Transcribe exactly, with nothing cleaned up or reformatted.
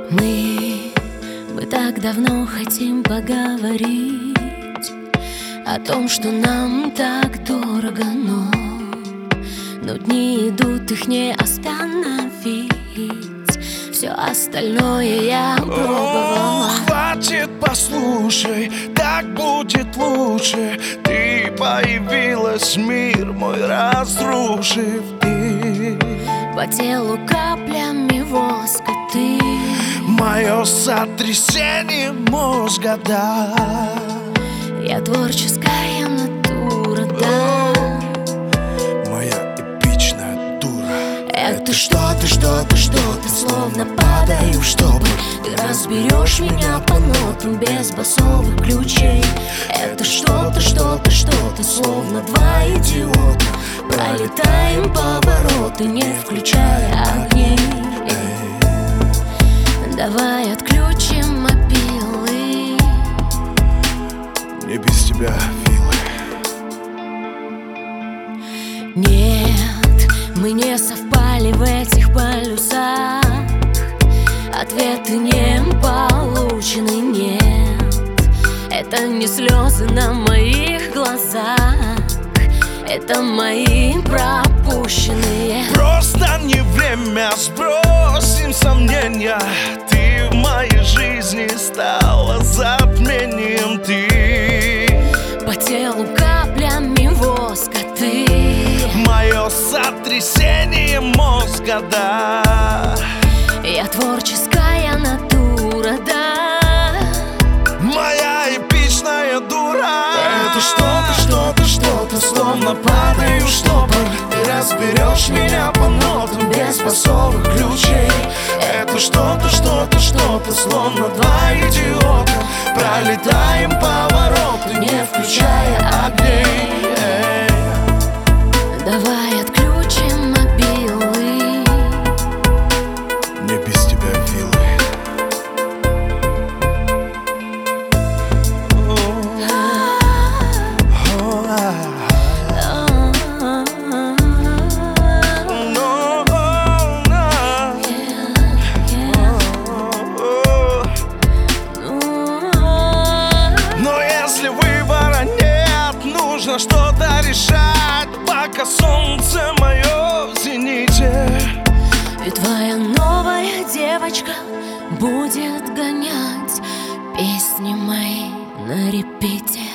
Мы, мы так давно хотим поговорить о том, что нам так дорого, но Но дни идут, их не остановить. Все остальное я пробовала. О, хватит, послушай, так будет лучше. Ты появилась, мир мой разрушив. Ты по телу каплями воска, ты мое сотрясение мозга, да. Я творческая натура, да. Моя эпичная дура. Это что-то, что-то, что-то, словно падаю в штопор. Ты разберешь меня по нотам без басовых ключей. Это что-то, что-то, что-то, словно два идиота. Пролетаем повороты, не включая огней. Давай отключим мобилы. Не без тебя, Филы. Нет, мы не совпали в этих полюсах. Ответы не получены, нет. Это не слезы на моих глазах, это мои пропущенные. Просто не время, сбросим сомнения. Ты в моей жизни стала затмением. Ты по телу каплями воска, ты мое сотрясение мозга, да. Я творческая натура, да. Моя эпичная дура. Это что-то, что-то, что-то, словно падаю в штопор. Ты разберешь меня по нотам без басовых ключей. Это что-то, что-то, что-то, словно два идиота. Пролетаем повороты, не включая огней. Давай отключим мобилы. Не без тебя, Филы. Но если выбора нет, нужно что-то решать, пока солнце мое в зените. И твоя новая девочка будет гонять песни мои на репите.